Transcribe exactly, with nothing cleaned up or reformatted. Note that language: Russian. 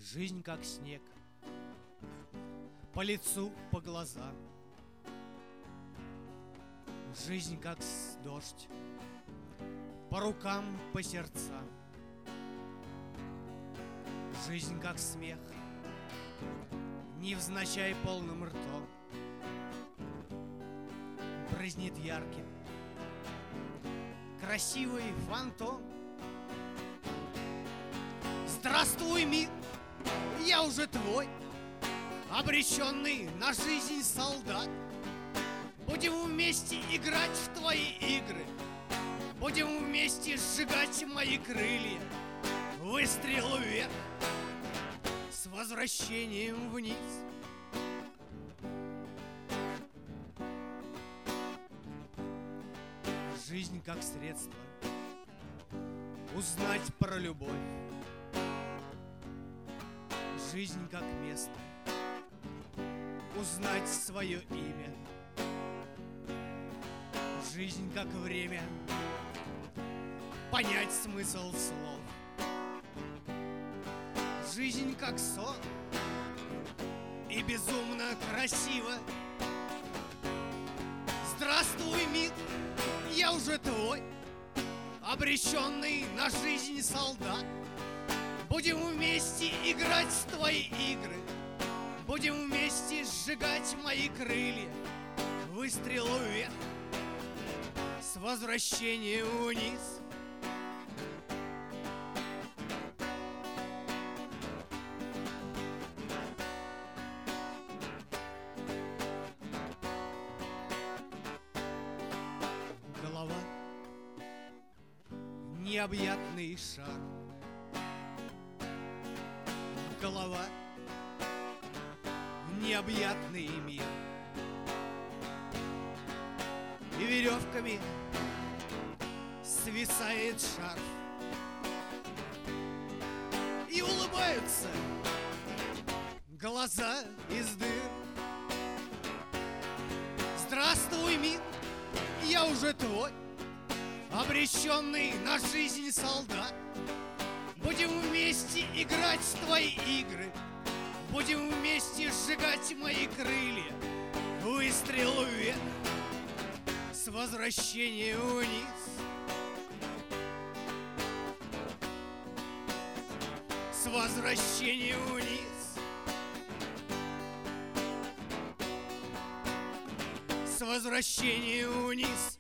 Жизнь как снег, по лицу, по глазам. Жизнь как дождь, по рукам, по сердцам. Жизнь как смех, невзначай полным ртом, брызнет ярким, красивый фантом. Здравствуй, мир, я уже твой, обреченный на жизнь солдат. Будем вместе играть в твои игры, будем вместе сжигать мои крылья. Выстрел вверх, с возвращением вниз. Жизнь как средство узнать про любовь. Жизнь как место узнать свое имя. Жизнь как время понять смысл слов. Жизнь как сон и безумно красиво. Здравствуй, мир, я уже твой, обреченный на жизнь солдат. Будем вместе играть в твои игры, будем вместе сжигать мои крылья. Выстрел вверх, с возвращением вниз. Голова — необъятный шар. Голова — необъятный мир. И веревками свисает шарф. И улыбаются глаза из дыр. Здравствуй, мир, я уже твой, обреченный на жизнь солдат. Будем вместе играть в твои игры, будем вместе сжигать мои крылья. Выстрел вверх, с возвращением вниз. С возвращением вниз. С возвращением вниз.